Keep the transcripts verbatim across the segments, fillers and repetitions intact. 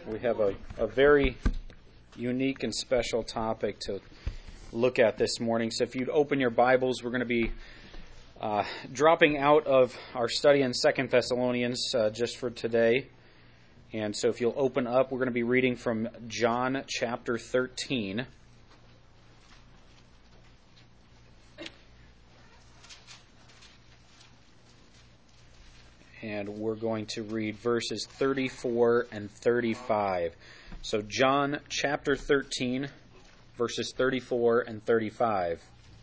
We have a, a very unique and special topic to look at this morning. So if you'd open your Bibles, we're going to be uh, dropping out of our study in Second Thessalonians uh, just for today. And so if you'll open up, we're going to be reading from John chapter thirteen. And we're going to read verses thirty-four and thirty-five. So John chapter thirteen, verses thirty-four and thirty-five.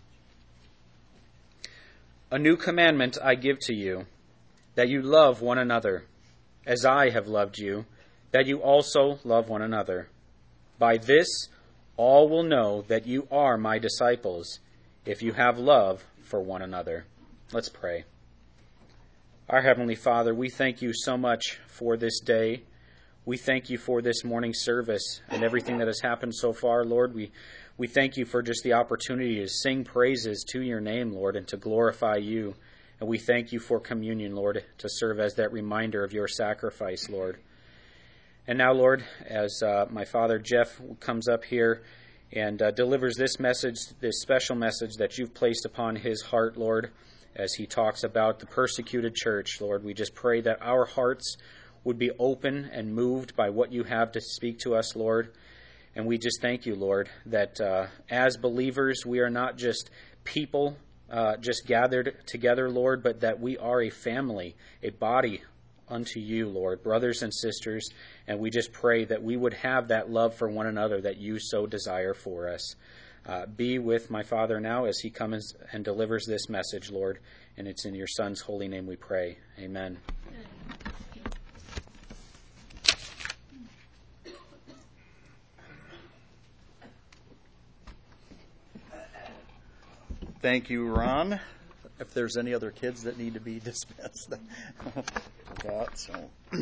A new commandment I give to you, that you love one another, as I have loved you, that you also love one another. By this all will know that you are my disciples, if you have love for one another. Let's pray. Our Heavenly Father, we thank you so much for this day. We thank you for this morning service and everything that has happened so far, Lord. We we thank you for just the opportunity to sing praises to your name, Lord, and to glorify you. And we thank you for communion, Lord, to serve as that reminder of your sacrifice, Lord. And now, Lord, as uh, my father Jeff comes up here and uh, delivers this message, this special message that you've placed upon his heart, Lord, as he talks about the persecuted church, Lord, we just pray that our hearts would be open and moved by what you have to speak to us, Lord. And we just thank you, Lord, that uh, as believers, we are not just people uh, just gathered together, Lord, but that we are a family, a body unto you, Lord, brothers and sisters. And we just pray that we would have that love for one another that you so desire for us. Uh, be with my father now as he comes and delivers this message, Lord. And it's in your Son's holy name we pray. Amen. Thank you, Ron. If there's any other kids that need to be dismissed. that, so.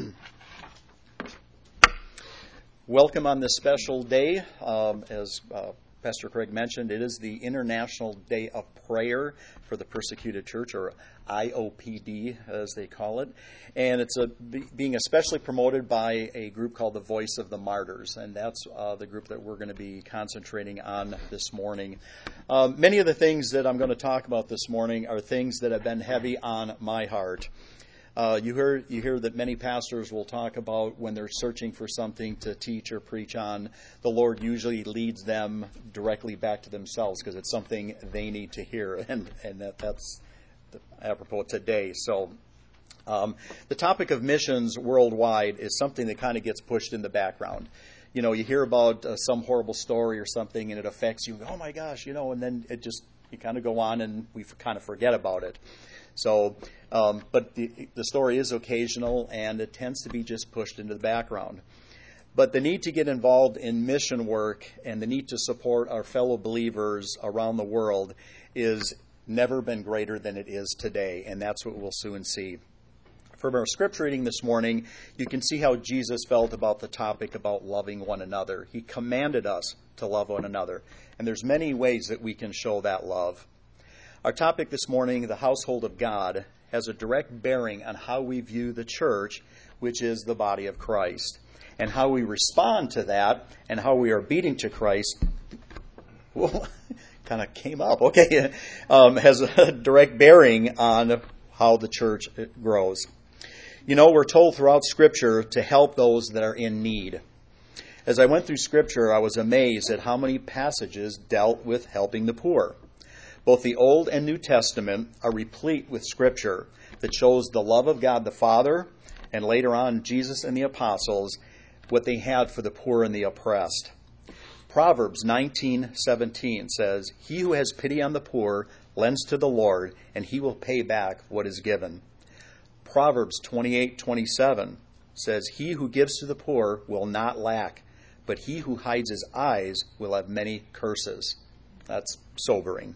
Welcome on this special day. Um, as uh, Pastor Craig mentioned, it is the International Day of Prayer for the Persecuted Church, or I O P D as they call it. And it's a, being especially promoted by a group called the Voice of the Martyrs. And that's uh, the group that we're going to be concentrating on this morning. Um, many of the things that I'm going to talk about this morning are things that have been heavy on my heart. Uh, you hear you hear that many pastors will talk about when they're searching for something to teach or preach on, the Lord usually leads them directly back to themselves because it's something they need to hear, and and that, that's apropos today. So um, the topic of missions worldwide is something that kind of gets pushed in the background. You know, you hear about uh, some horrible story or something, and it affects you. Oh my gosh, you know, and then it just you kind of go on, and we kind of forget about it. So, um, but the, the story is occasional, and it tends to be just pushed into the background. But the need to get involved in mission work and the need to support our fellow believers around the world is never been greater than it is today, and that's what we'll soon see. From our scripture reading this morning, you can see how Jesus felt about the topic about loving one another. He commanded us to love one another, and there's many ways that we can show that love. Our topic this morning, the household of God, has a direct bearing on how we view the church, which is the body of Christ. And how we respond to that and how we are beating to Christ, well, kind of came up, okay, um, has a direct bearing on how the church grows. You know, we're told throughout Scripture to help those that are in need. As I went through Scripture, I was amazed at how many passages dealt with helping the poor. Both the Old and New Testament are replete with Scripture that shows the love of God the Father, and later on Jesus and the apostles, what they had for the poor and the oppressed. Proverbs nineteen seventeen says, "He who has pity on the poor lends to the Lord, and he will pay back what is given." Proverbs twenty-eight twenty-seven says, "He who gives to the poor will not lack, but he who hides his eyes will have many curses." That's sobering.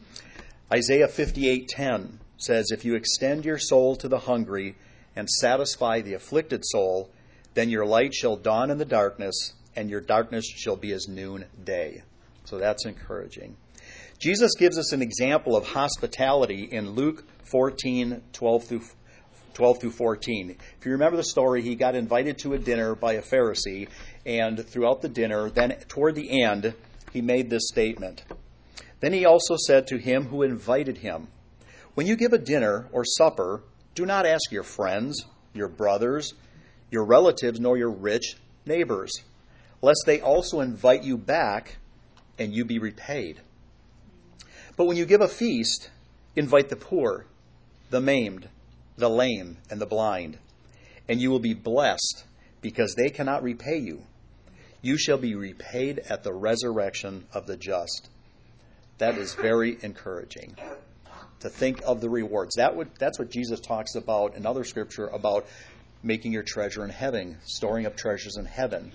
Isaiah fifty-eight ten says, "If you extend your soul to the hungry and satisfy the afflicted soul, then your light shall dawn in the darkness, and your darkness shall be as noonday." So that's encouraging. Jesus gives us an example of hospitality in Luke fourteen twelve through twelve through fourteen. If you remember the story, he got invited to a dinner by a Pharisee, and throughout the dinner, then toward the end, he made this statement. Then he also said to him who invited him, "When you give a dinner or supper, do not ask your friends, your brothers, your relatives, nor your rich neighbors, lest they also invite you back and you be repaid. But when you give a feast, invite the poor, the maimed, the lame, and the blind, and you will be blessed because they cannot repay you. You shall be repaid at the resurrection of the just." That is very encouraging to think of the rewards. That would, that's what Jesus talks about in other scripture about making your treasure in heaven, storing up treasures in heaven.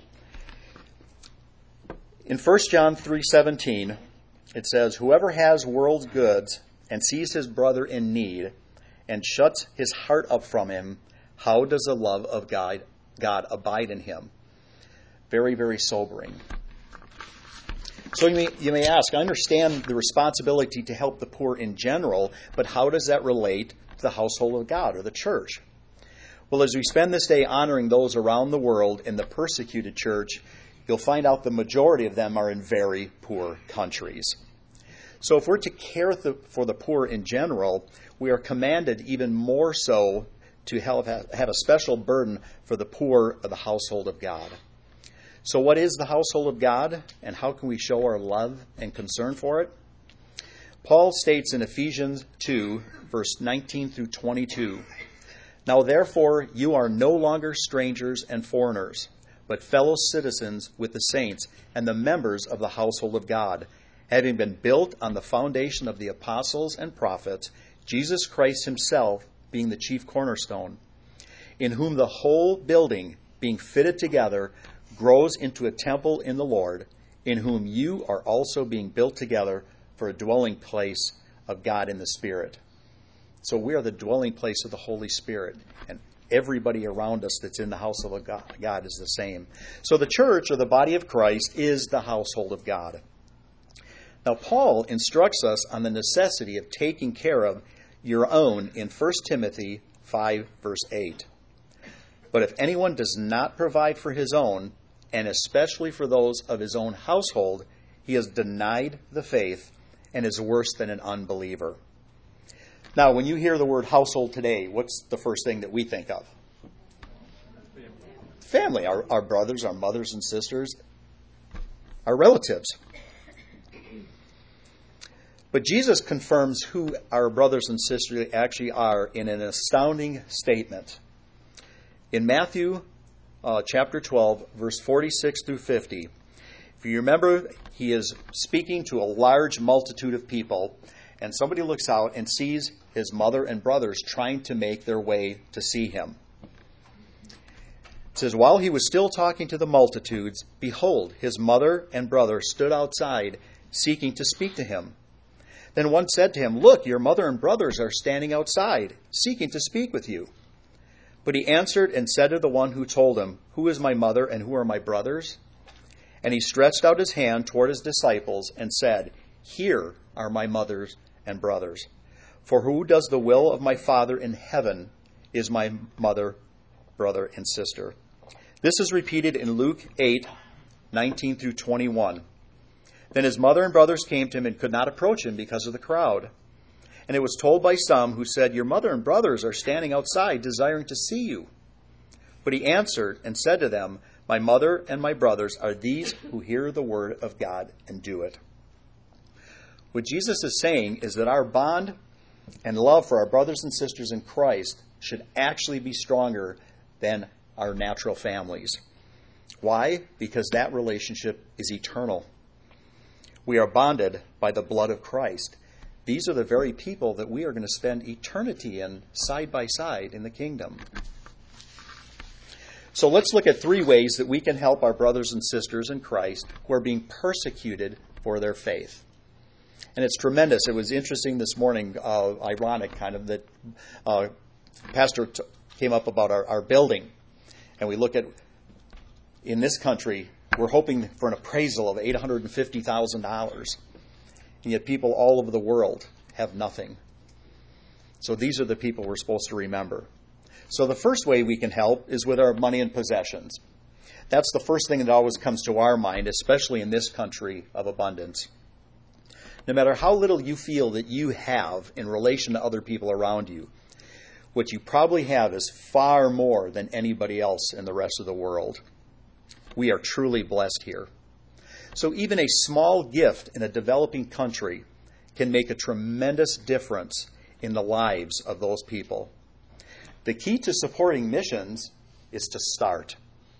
In First John three seventeen, it says, "Whoever has world's goods and sees his brother in need and shuts his heart up from him, how does the love of God, God abide in him?" Very, very sobering. So you may, you may ask, I understand the responsibility to help the poor in general, but how does that relate to the household of God or the church? Well, as we spend this day honoring those around the world in the persecuted church, you'll find out the majority of them are in very poor countries. So if we're to care for the poor in general, we are commanded even more so to have, have a special burden for the poor of the household of God. So what is the household of God, and how can we show our love and concern for it? Paul states in Ephesians two, verse nineteen through twenty-two, "Now therefore you are no longer strangers and foreigners, but fellow citizens with the saints and the members of the household of God, having been built on the foundation of the apostles and prophets, Jesus Christ himself being the chief cornerstone, in whom the whole building, being fitted together, grows into a temple in the Lord, in whom you are also being built together for a dwelling place of God in the Spirit." So we are the dwelling place of the Holy Spirit, and everybody around us that's in the household of God, God is the same. So the church, or the body of Christ, is the household of God. Now Paul instructs us on the necessity of taking care of your own in First Timothy five, verse eight. "But if anyone does not provide for his own, and especially for those of his own household, he has denied the faith and is worse than an unbeliever." Now, when you hear the word household today, what's the first thing that we think of? Family, our, our brothers, our mothers and sisters, our relatives. But Jesus confirms who our brothers and sisters actually are in an astounding statement. In Matthew uh, chapter twelve, verse forty-six through fifty, if you remember, he is speaking to a large multitude of people, and somebody looks out and sees his mother and brothers trying to make their way to see him. It says, "While he was still talking to the multitudes, behold, his mother and brother stood outside, seeking to speak to him. Then one said to him, 'Look, your mother and brothers are standing outside, seeking to speak with you.' But he answered and said to the one who told him, 'Who is my mother and who are my brothers?' And he stretched out his hand toward his disciples and said, 'Here are my mothers and brothers. For who does the will of my Father in heaven is my mother, brother, and sister.'" This is repeated in Luke eight, nineteen through twenty-one. "Then his mother and brothers came to him and could not approach him because of the crowd. And it was told by some who said, 'Your mother and brothers are standing outside desiring to see you.' But he answered and said to them, 'My mother and my brothers are these who hear the word of God and do it.'" What Jesus is saying is that our bond and love for our brothers and sisters in Christ should actually be stronger than our natural families. Why? Because that relationship is eternal. We are bonded by the blood of Christ. These are the very people that we are going to spend eternity in, side by side, in the kingdom. So let's look at three ways that we can help our brothers and sisters in Christ who are being persecuted for their faith. And it's tremendous. It was interesting this morning, uh, ironic kind of, that uh, Pastor t- came up about our, our building. And we look at, in this country, we're hoping for an appraisal of eight hundred fifty thousand dollars. And yet people all over the world have nothing. So these are the people we're supposed to remember. So the first way we can help is with our money and possessions. That's the first thing that always comes to our mind, especially in this country of abundance. No matter how little you feel that you have in relation to other people around you, what you probably have is far more than anybody else in the rest of the world. We are truly blessed here. So even a small gift in a developing country can make a tremendous difference in the lives of those people. The key to supporting missions is to start.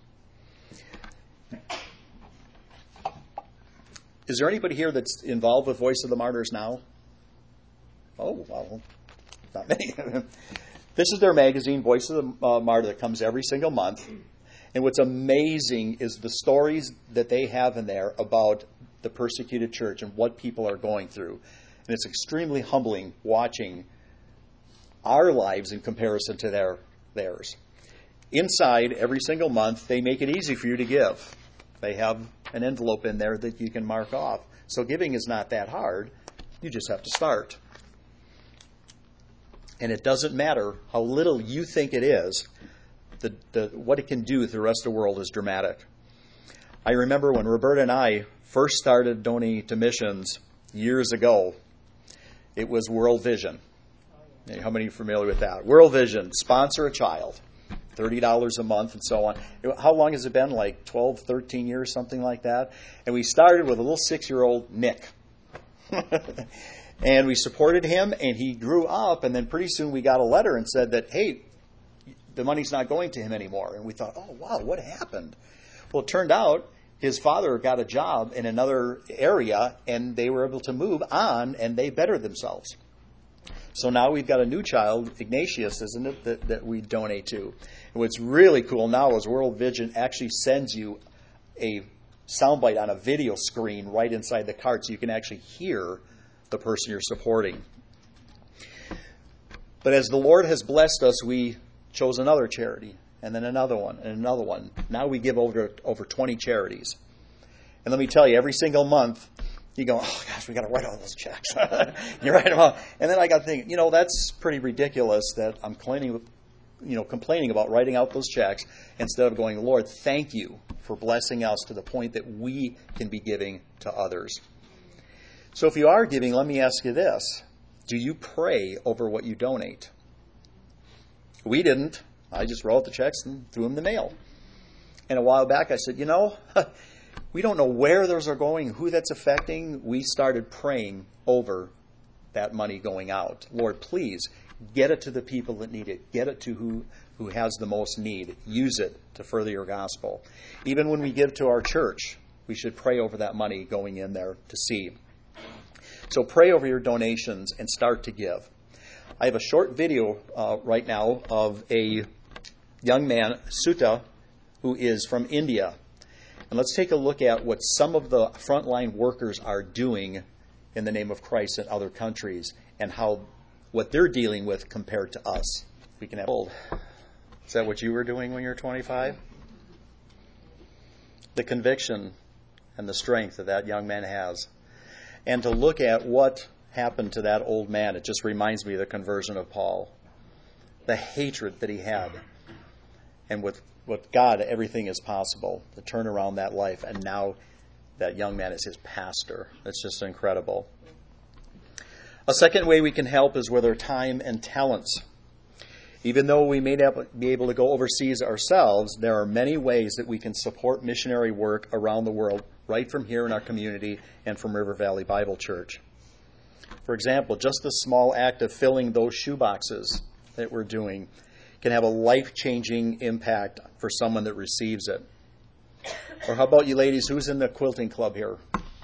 Is there anybody here that's involved with Voice of the Martyrs now? Oh, well, not many. This is their magazine, Voice of the uh, Martyr, that comes every single month. And what's amazing is the stories that they have in there about the persecuted church and what people are going through. And it's extremely humbling watching our lives in comparison to their theirs. Inside, every single month, they make it easy for you to give. They have an envelope in there that you can mark off. So giving is not that hard. You just have to start. And it doesn't matter how little you think it is. The, the, what it can do to the rest of the world is dramatic. I remember when Roberta and I first started donating to missions years ago, it was World Vision. How many are familiar with that? World Vision, sponsor a child, thirty dollars a month and so on. How long has it been? Like twelve, thirteen years, something like that? And we started with a little six-year-old Nick. And we supported him, and he grew up, and then pretty soon we got a letter and said that, hey, the money's not going to him anymore. And we thought, oh, wow, what happened? Well, it turned out his father got a job in another area, and they were able to move on, and they bettered themselves. So now we've got a new child, Ignatius, isn't it, that, that we donate to. And what's really cool now is World Vision actually sends you a soundbite on a video screen right inside the card so you can actually hear the person you're supporting. But as the Lord has blessed us, we chose another charity, and then another one, and another one. Now we give over over twenty charities. And let me tell you, every single month, you go, oh gosh, we got to write all those checks. You write them out. And then I got to think, you know, that's pretty ridiculous that I'm complaining, you know, complaining about writing out those checks instead of going, Lord, thank you for blessing us to the point that we can be giving to others. So if you are giving, let me ask you this. Do you pray over what you donate? We didn't. I just wrote the checks and threw them in the mail. And a while back I said, you know, we don't know where those are going, who that's affecting. We started praying over that money going out. Lord, please get it to the people that need it. Get it to who, who has the most need. Use it to further your gospel. Even when we give to our church, we should pray over that money going in there to see. So pray over your donations and start to give. I have a short video uh, right now of a young man, Sutta, who is from India. And let's take a look at what some of the frontline workers are doing in the name of Christ in other countries and how what they're dealing with compared to us. We can have old. Is that what you were doing when you were twenty-five? The conviction and the strength that that young man has. And to look at what happened to that old man, it just reminds me of the conversion of Paul. The hatred that he had. And with, with God, everything is possible. To turn around that life. And now that young man is his pastor. It's just incredible. A second way we can help is with our time and talents. Even though we may not be able to go overseas ourselves, there are many ways that we can support missionary work around the world, right from here in our community and from River Valley Bible Church. For example, just the small act of filling those shoe boxes that we're doing can have a life-changing impact for someone that receives it. Or how about you ladies, who's in the quilting club here?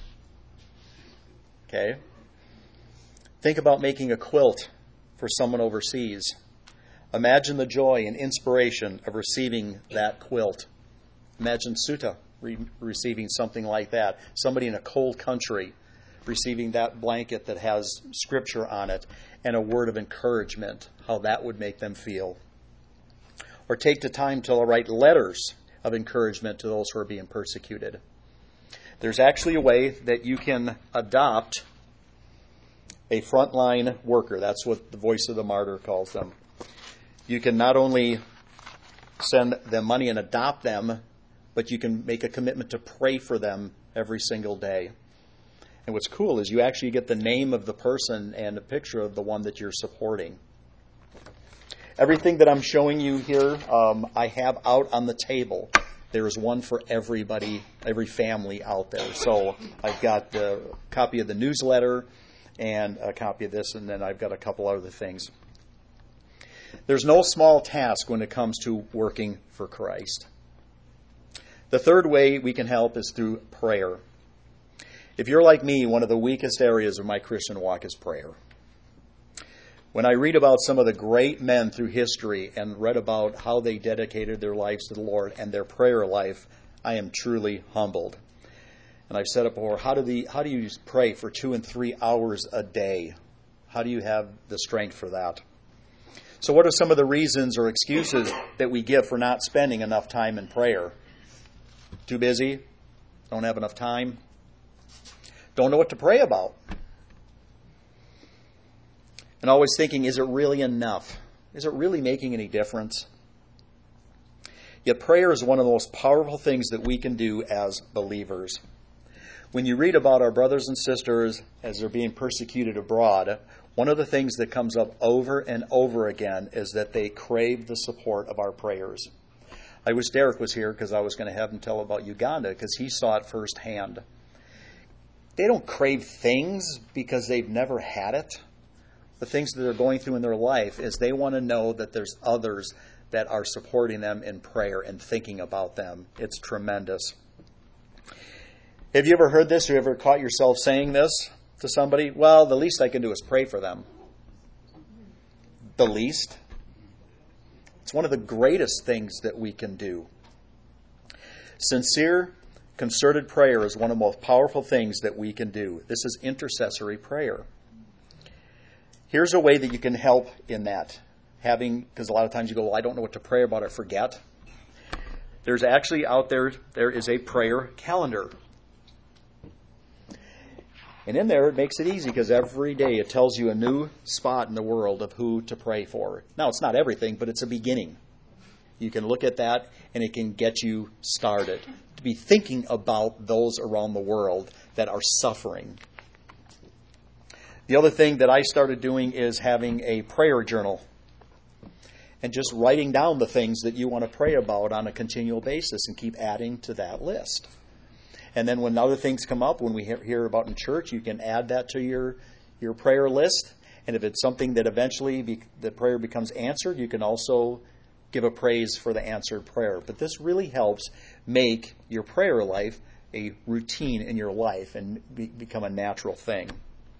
Okay. Think about making a quilt for someone overseas. Imagine the joy and inspiration of receiving that quilt. Imagine Sutta re- receiving something like that. Somebody in a cold country receiving that blanket that has scripture on it and a word of encouragement, how that would make them feel. Or take the time to write letters of encouragement to those who are being persecuted. There's actually a way that you can adopt a frontline worker. That's what the Voice of the Martyr calls them. You can not only send them money and adopt them, but you can make a commitment to pray for them every single day. And what's cool is you actually get the name of the person and a picture of the one that you're supporting. Everything that I'm showing you here, um, I have out on the table. There is one for everybody, every family out there. So I've got a copy of the newsletter and a copy of this, and then I've got a couple other things. There's no small task when it comes to working for Christ. The third way we can help is through prayer. If you're like me, one of the weakest areas of my Christian walk is prayer. When I read about some of the great men through history and read about how they dedicated their lives to the Lord and their prayer life, I am truly humbled. And I've said it before, how do, the, how do you pray for two and three hours a day? How do you have the strength for that? So what are some of the reasons or excuses that we give for not spending enough time in prayer? Too busy? Don't have enough time? Don't know what to pray about? And always thinking, is it really enough? Is it really making any difference? Yet prayer is one of the most powerful things that we can do as believers. When you read about our brothers and sisters as they're being persecuted abroad, one of the things that comes up over and over again is that they crave the support of our prayers. I wish Derek was here because I was going to have him tell about Uganda because he saw it firsthand. They don't crave things because they've never had it. The things that they're going through in their life is they want to know that there's others that are supporting them in prayer and thinking about them. It's tremendous. Have you ever heard this or ever caught yourself saying this to somebody? Well, the least I can do is pray for them. The least? It's one of the greatest things that we can do. Sincere, concerted prayer is one of the most powerful things that we can do. This is intercessory prayer. Here's a way that you can help in that. Having, because a lot of times you go, well, I don't know what to pray about, I forget. There's actually out there, there is a prayer calendar. And in there, it makes it easy because every day it tells you a new spot in the world of who to pray for. Now, it's not everything, but it's a beginning. You can look at that, and it can get you started to be thinking about those around the world that are suffering. The other thing that I started doing is having a prayer journal and just writing down the things that you want to pray about on a continual basis and keep adding to that list. And then when other things come up, when we hear about in church, you can add that to your, your prayer list. And if it's something that eventually be, the prayer becomes answered, you can also give a praise for the answered prayer. But this really helps make your prayer life a routine in your life and be, become a natural thing.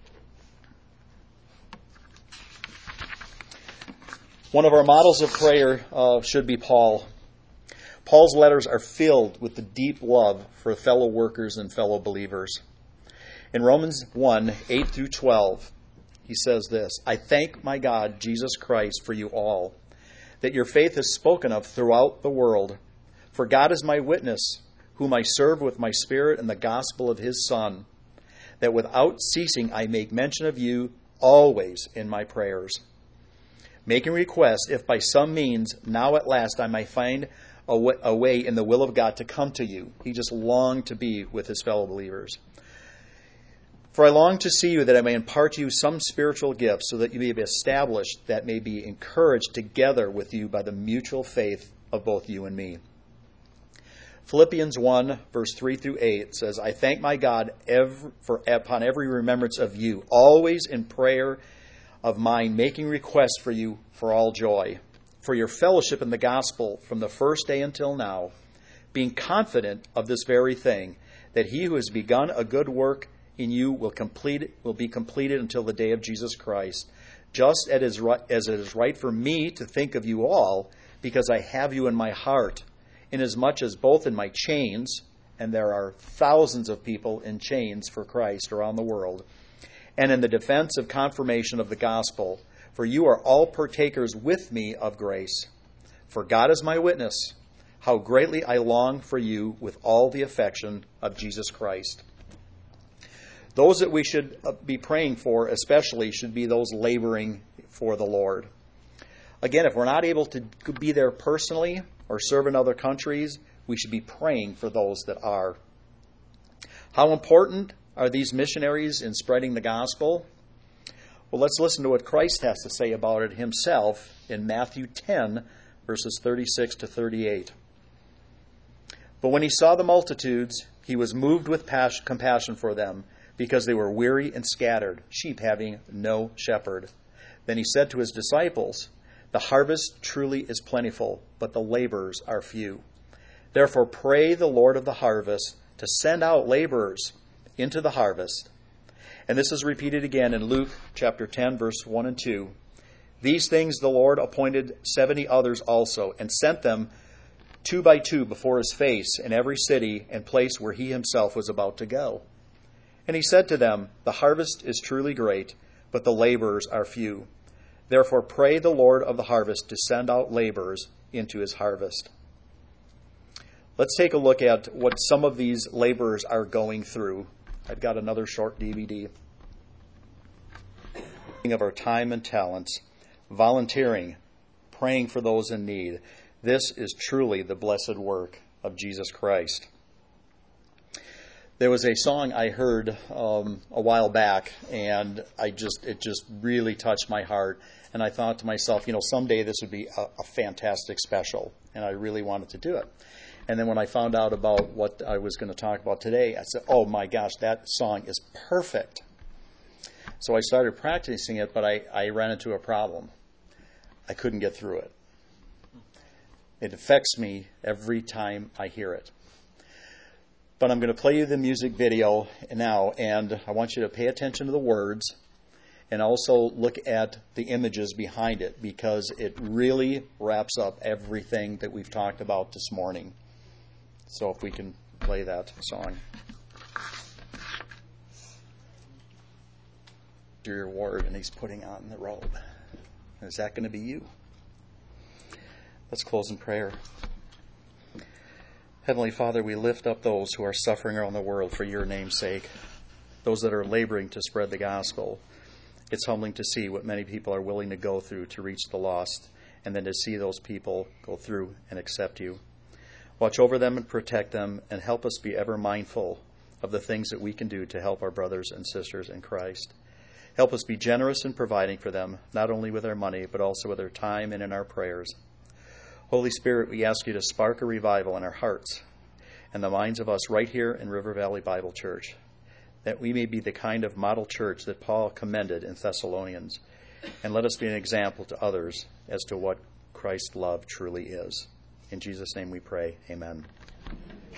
One of our models of prayer uh, should be Paul. Paul's letters are filled with the deep love for fellow workers and fellow believers. In Romans one, eight through twelve, he says this, I thank my God, Jesus Christ, for you all, that your faith is spoken of throughout the world. For God is my witness, whom I serve with my spirit in the gospel of his Son, that without ceasing I make mention of you always in my prayers, making request, if by some means now at last I may find a way in the will of God to come to you. He just longed to be with his fellow believers. For I long to see you that I may impart to you some spiritual gifts so that you may be established, that may be encouraged together with you by the mutual faith of both you and me. Philippians one, verse three through eight says, I thank my God every, for upon every remembrance of you, always in prayer of mine, making request for you for all joy, for your fellowship in the gospel from the first day until now, being confident of this very thing, that he who has begun a good work in you will complete will be completed until the day of Jesus Christ. Just as it is right, as it is right for me to think of you all, because I have you in my heart, inasmuch as both in my chains, and there are thousands of people in chains for Christ around the world, and in the defense of confirmation of the gospel, for you are all partakers with me of grace. For God is my witness, how greatly I long for you with all the affection of Jesus Christ. Those that we should be praying for especially should be those laboring for the Lord. Again, if we're not able to be there personally or serve in other countries, we should be praying for those that are. How important are these missionaries in spreading the gospel? Well, let's listen to what Christ has to say about it himself in Matthew ten, verses thirty-six to thirty-eight. But when he saw the multitudes, he was moved with pas- compassion for them, because they were weary and scattered, sheep having no shepherd. Then he said to his disciples, "The harvest truly is plentiful, but the laborers are few. Therefore pray the Lord of the harvest to send out laborers into the harvest." And this is repeated again in Luke chapter ten, verse one and two. "These things the Lord appointed seventy others also, and sent them two by two before his face in every city and place where he himself was about to go. And he said to them, The harvest is truly great, but the laborers are few. Therefore pray the Lord of the harvest to send out laborers into his harvest." Let's take a look at what some of these laborers are going through. I've got another short D V D. Of our time and talents, volunteering, praying for those in need. This is truly the blessed work of Jesus Christ. There was a song I heard um, a while back, and I just it just really touched my heart. And I thought to myself, you know, someday this would be a, a fantastic special, and I really wanted to do it. And then when I found out about what I was going to talk about today, I said, oh my gosh, that song is perfect. So I started practicing it, but I, I ran into a problem. I couldn't get through it. It affects me every time I hear it. But I'm going to play you the music video now, and I want you to pay attention to the words and also look at the images behind it, because it really wraps up everything that we've talked about this morning. So if we can play that song. Your ward, and he's putting on the robe. Is that going to be you? Let's close in prayer. Heavenly Father, we lift up those who are suffering around the world for your name's sake, those that are laboring to spread the gospel. It's humbling to see what many people are willing to go through to reach the lost, and then to see those people go through and accept you. Watch over them and protect them, and help us be ever mindful of the things that we can do to help our brothers and sisters in Christ. Help us be generous in providing for them, not only with our money, but also with our time and in our prayers. Holy Spirit, we ask you to spark a revival in our hearts and the minds of us right here in River Valley Bible Church, that we may be the kind of model church that Paul commended in Thessalonians, and let us be an example to others as to what Christ's love truly is. In Jesus' name we pray. Amen.